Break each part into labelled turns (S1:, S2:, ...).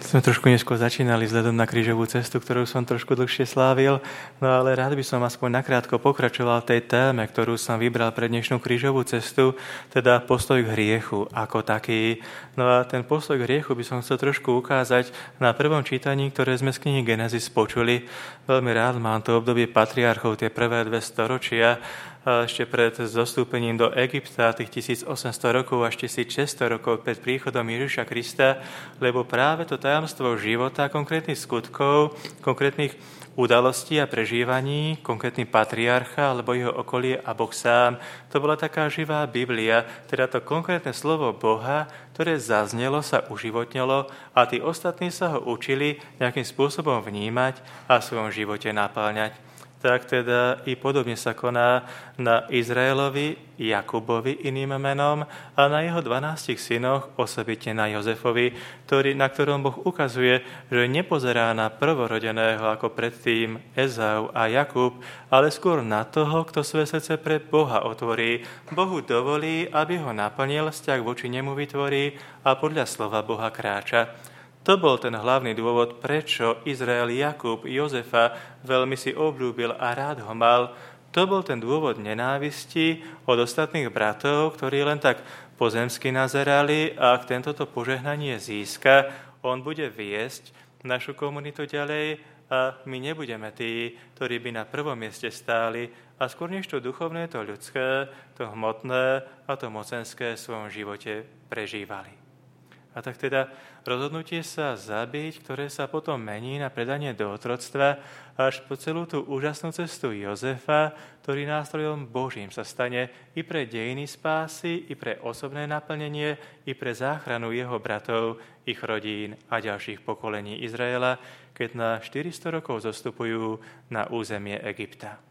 S1: Sme trošku neskôr začínali vzhľadom na krížovú cestu, ktorú som trošku dlhšie slávil, no ale rád by som aspoň nakrátko pokračoval tej téme, ktorú som vybral pre dnešnú krížovú cestu, teda postoj k hriechu ako taký. No a ten postoj k hriechu by som chcel trošku ukázať na prvom čítaní, ktoré sme z knihy Genesis počuli. Veľmi rád mám to obdobie patriarchov, tie prvé 2 storočia, ešte pred zostúpením do Egypta, tých 1800 rokov až 1600 rokov pred príchodom Ježiša Krista, lebo práve to tajomstvo života, konkrétnych skutkov, konkrétnych udalostí a prežívaní, konkrétny patriarcha alebo jeho okolie a Boh sám, to bola taká živá Biblia, teda to konkrétne slovo Boha, ktoré zaznelo, sa uživotnilo a tí ostatní sa ho učili nejakým spôsobom vnímať a v svojom živote napáľňať. Tak teda i podobne sa koná na Izraelovi, Jakubovi iným menom a na jeho 12 synoch, osobitne na Jozefovi, na ktorom Boh ukazuje, že nepozerá na prvorodeného ako predtým Ezau a Jakub, ale skôr na toho, kto svoje srdce pre Boha otvorí. Bohu dovolí, aby ho naplnil, vzťah voči nemu vytvorí a podľa slova Boha kráča. To bol ten hlavný dôvod, prečo Izrael Jakub Jozefa veľmi si obľúbil a rád ho mal. To bol ten dôvod nenávisti od ostatných bratov, ktorí len tak pozemsky nazerali a ak tento požehnanie získa, on bude viesť našu komunitu ďalej a my nebudeme tí, ktorí by na prvom mieste stáli a skôr než to duchovné, to ľudské, to hmotné a to mocenské v svojom živote prežívali. A tak teda rozhodnutie sa zabiť, ktoré sa potom mení na predanie do otroctva až po celú tú úžasnú cestu Jozefa, ktorý nástrojom Božím sa stane i pre dejiny spásy, i pre osobné naplnenie, i pre záchranu jeho bratov, ich rodín a ďalších pokolení Izraela, keď na 400 rokov zostupujú na územie Egypta.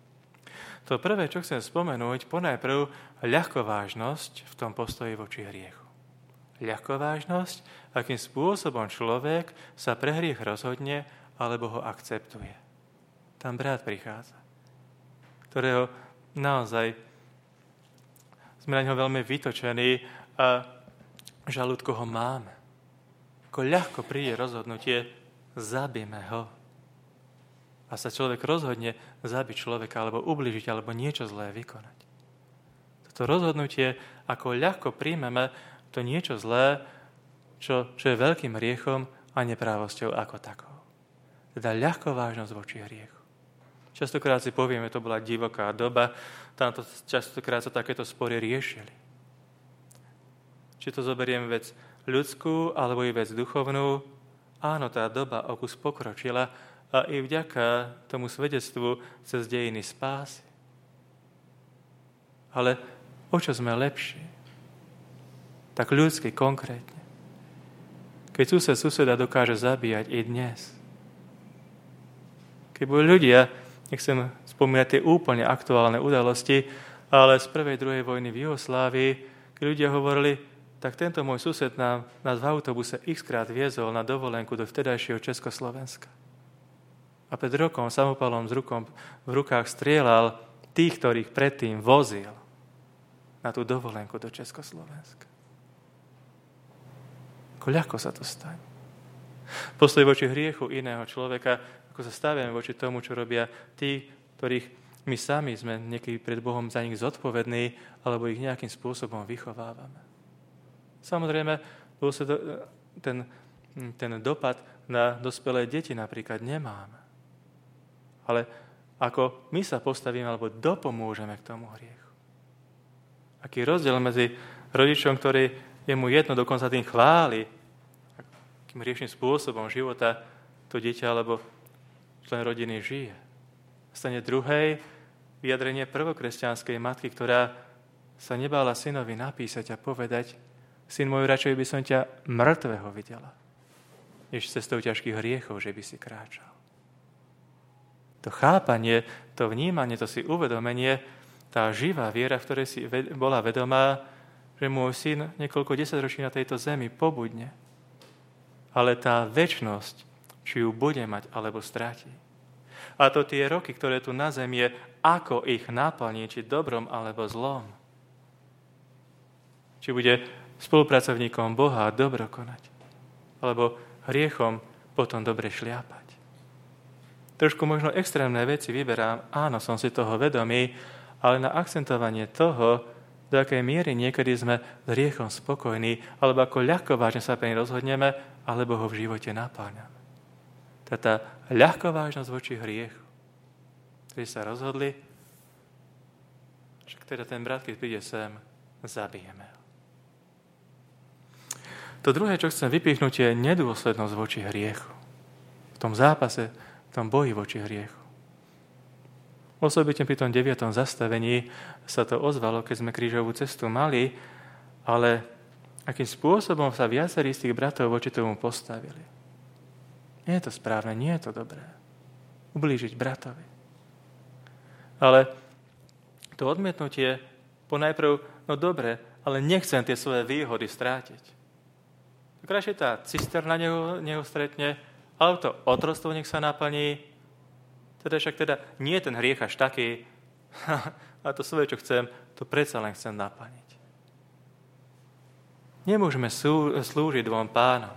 S1: To prvé, čo chcem spomenúť, ponajprv ľahkovážnosť v tom postoji voči hriechu. Ľahkovážnosť, akým spôsobom človek sa pre hriech rozhodne alebo ho akceptuje. Tam brat prichádza, ktorého naozaj sme na ňo veľmi vytočení a žalúdko ho máme. Ako ľahko príde rozhodnutie, zabijme ho. A sa človek rozhodne zabiť človeka alebo ubližiť alebo niečo zlé vykonať. Toto rozhodnutie, ako ľahko príjmeme to niečo zlé, čo je veľkým hriechom a neprávosťou ako takou. Teda ľahkovážnosť voči hriechu. Častokrát si povieme, to bola divoká doba, tamto častokrát sa takéto spory riešili. Či to zoberiem vec ľudskú, alebo i vec duchovnú, áno, tá doba o kus pokročila a i vďaka tomu svedectvu cez dejiny spásy. Ale o čo sme lepší? Tak ľudsky, konkrétne. Keď suseda dokáže zabíjať i dnes. Keď boli ľudia, nechcem spomínať tie úplne aktuálne udalosti, ale z prvej, druhej vojny v Juhoslávii, keď ľudia hovorili, tak tento môj sused nás v autobuse x-krát viezol na dovolenku do vtedajšieho Československa. A pred rokom samopalom v rukách strieľal tých, ktorých predtým vozil na tú dovolenku do Československa. Ako ľahko sa to stane. Postoj voči hriechu iného človeka, ako sa staviame voči tomu, čo robia tí, ktorých my sami sme niekedy pred Bohom za nich zodpovední, alebo ich nejakým spôsobom vychovávame. Samozrejme, ten dopad na dospelé deti napríklad nemáme. Ale ako my sa postavíme, alebo dopomôžeme k tomu hriechu. Aký rozdiel medzi rodičom, ktorý je mu jedno, dokonca tým chváli, akým riešným spôsobom života to dieťa alebo člen rodiny žije. Stane druhej vyjadrenie prvokresťanskej matky, ktorá sa nebála synovi napísať a povedať, syn môj, radšej by som ťa mŕtvého videla, než cestou ťažkých hriechov, že by si kráčal. To chápanie, to vnímanie, to si uvedomenie, tá živá viera, v ktorej si bola vedomá, že môj syn niekoľko desaťročí na tejto zemi pobudne. Ale tá večnosť, či ju bude mať, alebo stratí. A to tie roky, ktoré tu na zemi je, ako ich naplní, či dobrom, alebo zlom. Či bude spolupracovníkom Boha a dobro konať. Alebo hriechom potom dobre šliapať. Trošku možno extrémne veci vyberám, áno, som si toho vedomý, ale na akcentovanie toho, do akej miery niekedy sme s hriechom spokojní, alebo ako ľahkovážne sa pre ne rozhodneme, alebo ho v živote napáňame. Tá ľahkovážnosť voči hriechu, ktorí sa rozhodli, že teda ten brat, keď príde sem, zabijeme ho. To druhé, čo chcem vypichnúť, je nedôslednosť voči hriechu. V tom zápase, v tom boji voči hriechu. Osobitne pri tom 9. zastavení sa to ozvalo, keď sme krížovú cestu mali, ale akým spôsobom sa viacerí z tých bratov voči tomu postavili. Nie je to správne, nie je to dobré. Ublížiť bratovi. Ale to odmietnutie ponajprv, no dobre, ale nechcem tie svoje výhody strátiť. Tak radšej tá cisterna neho stretne, ale to otroctvo nech sa naplní. Teda nie je ten hriech až taký, a to svoje, čo chcem, to predsa len chcem naplniť. Nemôžeme slúžiť dvom pánom.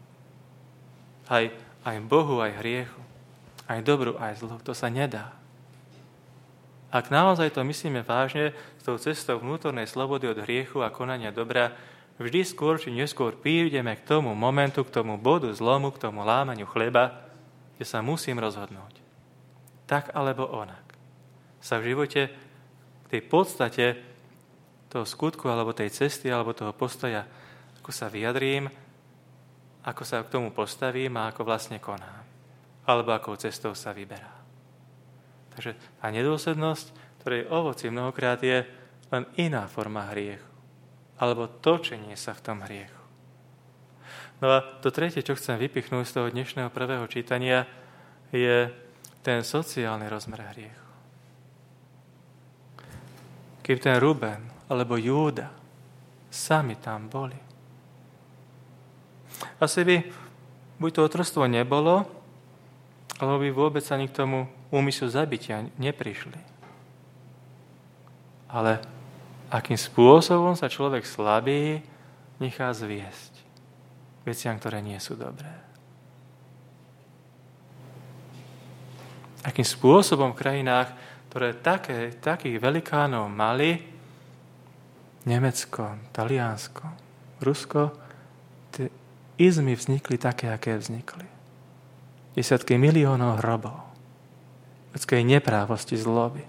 S1: Aj Bohu, aj hriechu. Aj dobru, aj zlu. To sa nedá. Ak naozaj to myslíme vážne s tou cestou vnútornej slobody od hriechu a konania dobra, vždy skôr či neskôr prídeme k tomu momentu, k tomu bodu zlomu, k tomu lámaniu chleba, kde sa musím rozhodnúť. Tak alebo onak. Sa v živote k tej podstate toho skutku alebo tej cesty alebo toho postoja, ako sa vyjadrím, ako sa k tomu postavím a ako vlastne konám. Alebo akou cestou sa vyberá. Takže tá nedôslednosť, ktorej ovoci mnohokrát je len iná forma hriechu. Alebo točenie sa v tom hriechu. No a to tretie, čo chcem vypichnúť z toho dnešného prvého čítania, je ten sociálny rozmer hriechu. Keď ten Ruben alebo Júda sami tam boli. Asi by buď to otroctvo nebolo, alebo by vôbec ani k tomu úmyslu zabitia neprišli. Ale akým spôsobom sa človek slabý nechá zviesť veciam, ktoré nie sú dobré. Akým spôsobom v krajinách, ktoré takých velikánov mali, Nemecko, Taliansko, Rusko, tie izmy vznikli také, aké vznikli. Desiatky miliónov hrobov, ľudskej neprávosti, zloby.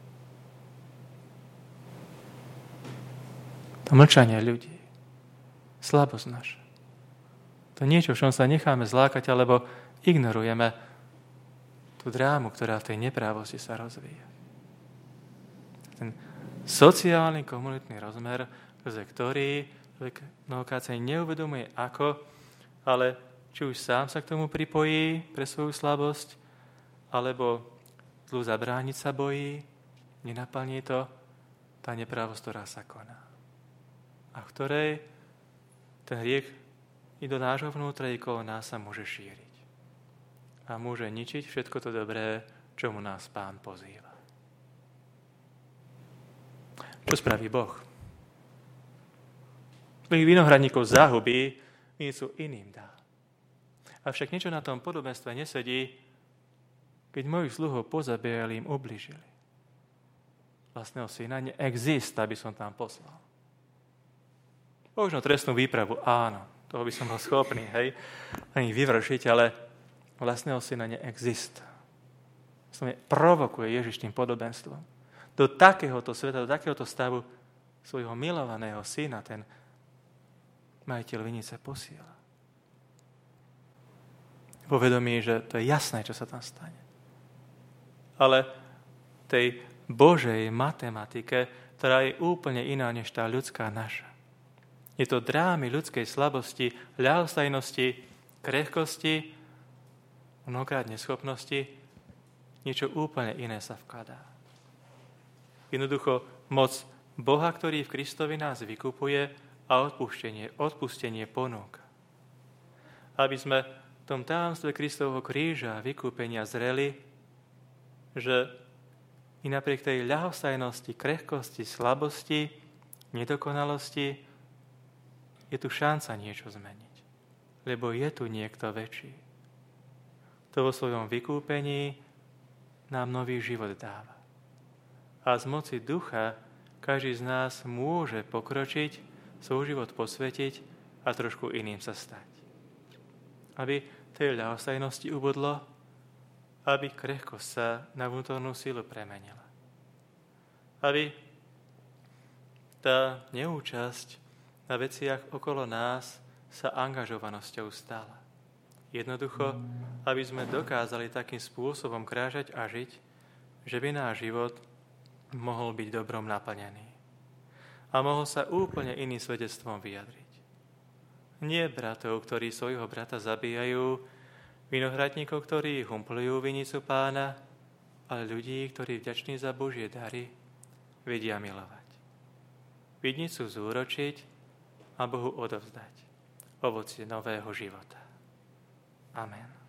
S1: To mlčanie ľudí, slabosť naša. To niečo, v čom sa necháme zlákať, alebo ignorujeme tú drámu, ktorá v tej neprávosti sa rozvíja. Ten sociálny, komunitný rozmer, skrze ktorý mnohokrát sa neuvedomuje ako, ale či už sám sa k tomu pripojí pre svoju slabosť, alebo zlu zabrániť sa bojí, nenaplní to tá neprávosť, ktorá sa koná. A v ktorej ten hriech i do nášho vnútra i okolo nás sa môže šíriť. A môže ničiť všetko to dobré, čomu nás Pán pozýva. Čo spraví Boh? Svojich vinohradníkov zahubí, niečo iným dá. Avšak niečo na tom podobenstve nesedí, keď mojich sluhov pozabíjali, im ubližili. Vlastného syna neexist, aby som tam poslal. Možno trestnú výpravu, áno, toho by som bol schopný, ani vyvršiť, ale vlastného syna neexist. Provokuje Ježiš tým podobenstvom. Do takéhoto sveta, do takéhoto stavu svojho milovaného syna ten majiteľ vinice posiela. Vo vedomí, že to je jasné, čo sa tam stane. Ale tej Božej matematike, ktorá je úplne iná než tá ľudská naša. Je to drámy ľudskej slabosti, ľahostajnosti, krehkosti, mnohokrát neschopnosti, niečo úplne iné sa vkladá. Jednoducho moc Boha, ktorý v Kristovi nás vykupuje a odpustenie ponúka. Aby sme v tom tajomstve Kristovho kríža a vykúpenia zreli, že i napriek tej ľahostajnosti, krehkosti, slabosti, nedokonalosti je tu šanca niečo zmeniť. lebo je tu niekto väčší. To vo svojom vykúpení nám nový život dáva. A z moci ducha každý z nás môže pokročiť, svoj život posvetiť a trošku iným sa stať. Aby tej ľahostajnosti ubudlo, aby krehkosť sa na vnútornú silu premenila. Aby tá neúčasť na veciach okolo nás sa angažovanosťou stala. Jednoducho, aby sme dokázali takým spôsobom kráčať a žiť, že by náš život mohol byť dobrom naplnený. A mohol sa úplne iným svedectvom vyjadriť. Nie bratov, ktorí svojho brata zabíjajú, vinohradníkov, ktorí humplujú vinicu Pána, ale ľudí, ktorí vďační za Božie dary vedia milovať. Vidnicu zúročiť a Bohu odovzdať ovocie nového života. Amen.